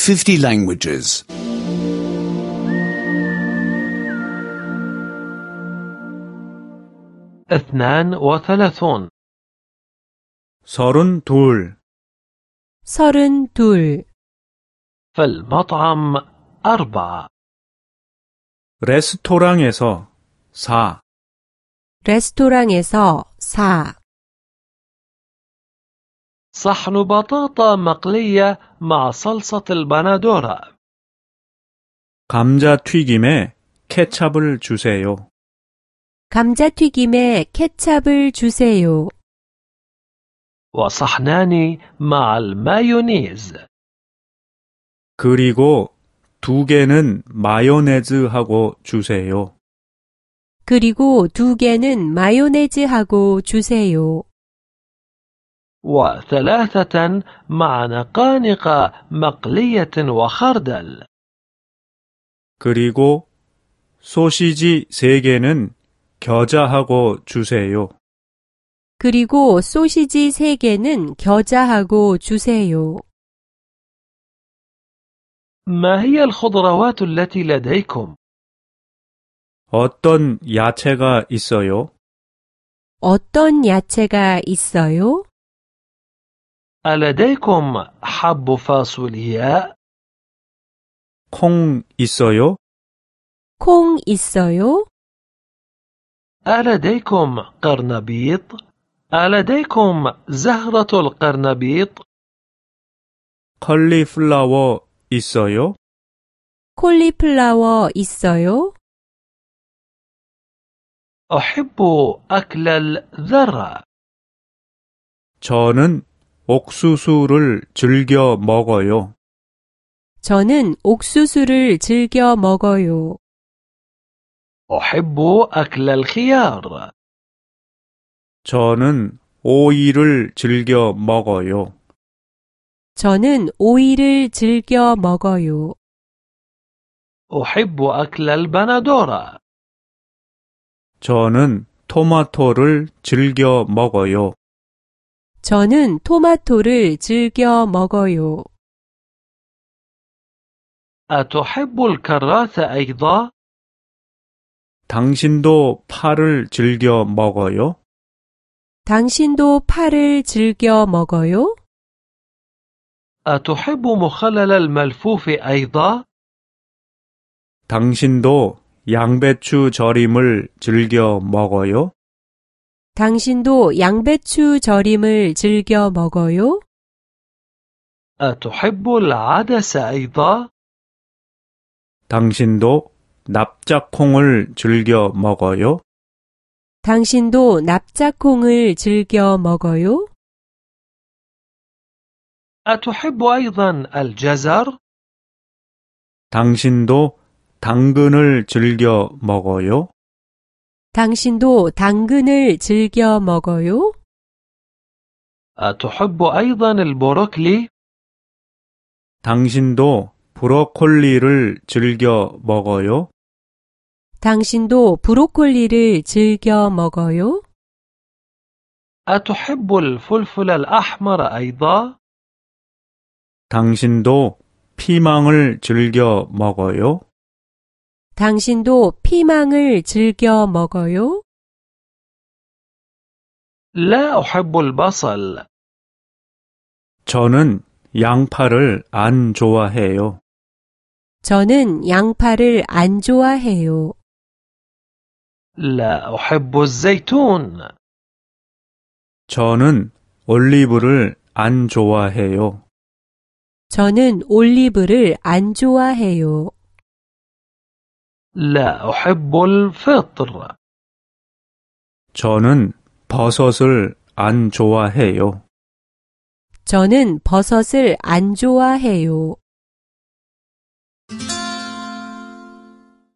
50 languages. 32 32 32 في المطعم 4 레스토랑에서 4 레스토랑에서 4 صحن بطاطا مقلية مع صلصة البندورة 감자튀김에 케찹을 주세요. 감자튀김에 케찹을 주세요. وصحنان مع المايونيز 그리고 2개는 마요네즈하고 주세요. 그리고 2개는 마요네즈하고 주세요. و3 مع نقانق مقلية وخردل 그리고 소시지 3개는 겨자하고 주세요. 그리고 소시지 3개는 겨자하고 주세요. ما هي الخضروات التي لديكم؟ 어떤 야채가 있어요? 어떤 야채가 있어요? ألديكم حب فاصولياء؟ 콩 있어요? 콩 있어요? ألديكم قرنبيط؟ ألديكم زهرة القرنبيط؟ 컬리플라워 있어요? 콜리플라워 있어요? أحب أكل الذرة. 저는 옥수수를 즐겨 먹어요. 저는 옥수수를 즐겨 먹어요. أحب أكل الخيار. 저는 오이를 즐겨 먹어요. 저는 오이를 즐겨 먹어요. أحب أكل البندورة. 저는 토마토를 즐겨 먹어요. 저는 토마토를 즐겨 먹어요. أتحب الكراث أيضا؟ 당신도 파를 즐겨 먹어요? 당신도 파를 즐겨 먹어요? أتحب مخلل الملفوف أيضا؟ 당신도 양배추 절임을 즐겨 먹어요? 당신도 양배추 절임을 즐겨 먹어요? أتحب العدس أيضا؟ 당신도 납작콩을 즐겨 먹어요? 당신도 납작콩을 즐겨 먹어요? أتحب أيضا الجزر؟ 당신도 당근을 즐겨 먹어요? 당신도 당근을 즐겨 먹어요? أتحب أيضا البروكلي؟ 당신도 브로콜리를 즐겨 먹어요? 당신도 브로콜리를 즐겨 먹어요? أتحب الفلفل الأحمر أيضا؟ 당신도 피망을 즐겨 먹어요? 당신도 피망을 즐겨 먹어요? لا أحب البصل. 저는 양파를 안 좋아해요. 저는 양파를 안 좋아해요. لا أحب الزيتون. 저는 올리브를 안 좋아해요. 저는 올리브를 안 좋아해요. لا أحب الفطر. 저는 버섯을 안 좋아해요. 저는 버섯을 안 좋아해요.